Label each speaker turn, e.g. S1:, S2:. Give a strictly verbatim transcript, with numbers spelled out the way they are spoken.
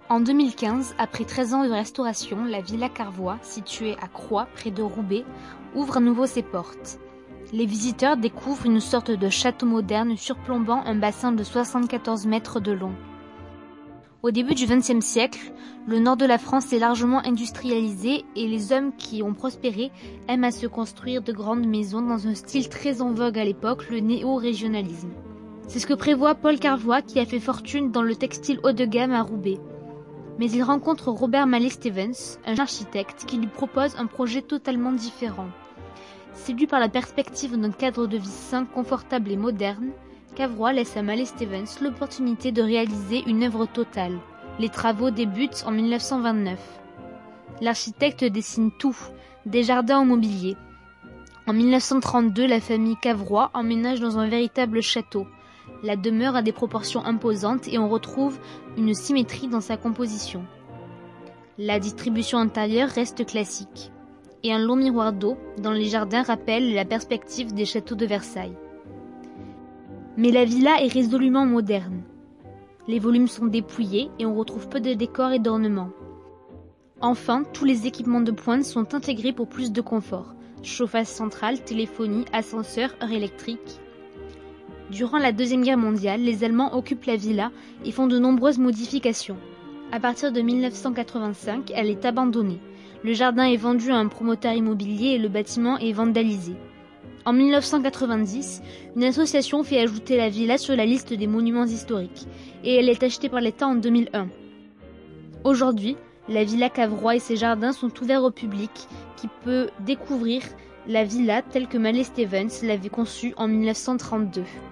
S1: En deux mille quinze, après treize ans de restauration, la Villa Cavrois, située à Croix, près de Roubaix, ouvre à nouveau ses portes. Les visiteurs découvrent une sorte de château moderne surplombant un bassin de soixante-quatorze mètres de long. Au début du vingtième siècle, le nord de la France est largement industrialisé et les hommes qui ont prospéré aiment à se construire de grandes maisons dans un style très en vogue à l'époque, le néo-régionalisme. C'est ce que prévoit Paul Cavrois qui a fait fortune dans le textile haut de gamme à Roubaix. Mais il rencontre Robert Mallet-Stevens, un architecte, qui lui propose un projet totalement différent. Séduit par la perspective d'un cadre de vie sain, confortable et moderne, Cavrois laisse à Mallet-Stevens l'opportunité de réaliser une œuvre totale. Les travaux débutent en mille neuf cent vingt-neuf. L'architecte dessine tout, des jardins au mobilier. En mille neuf cent trente-deux, la famille Cavrois emménage dans un véritable château. La demeure a des proportions imposantes et on retrouve une symétrie dans sa composition. La distribution intérieure reste classique. Et un long miroir d'eau dans les jardins rappelle la perspective des châteaux de Versailles. Mais la villa est résolument moderne. Les volumes sont dépouillés et on retrouve peu de décors et d'ornements. Enfin, tous les équipements de pointe sont intégrés pour plus de confort. Chauffage central, téléphonie, ascenseur, heure électrique. Durant la Deuxième Guerre mondiale, les Allemands occupent la villa et font de nombreuses modifications. À partir de mille neuf cent quatre-vingt-cinq, elle est abandonnée. Le jardin est vendu à un promoteur immobilier et le bâtiment est vandalisé. En mille neuf cent quatre-vingt-dix, une association fait ajouter la villa sur la liste des monuments historiques et elle est achetée par l'État en deux mille un. Aujourd'hui, la Villa Cavrois et ses jardins sont ouverts au public qui peut découvrir la villa telle que Mallet-Stevens l'avait conçue en mille neuf cent trente-deux.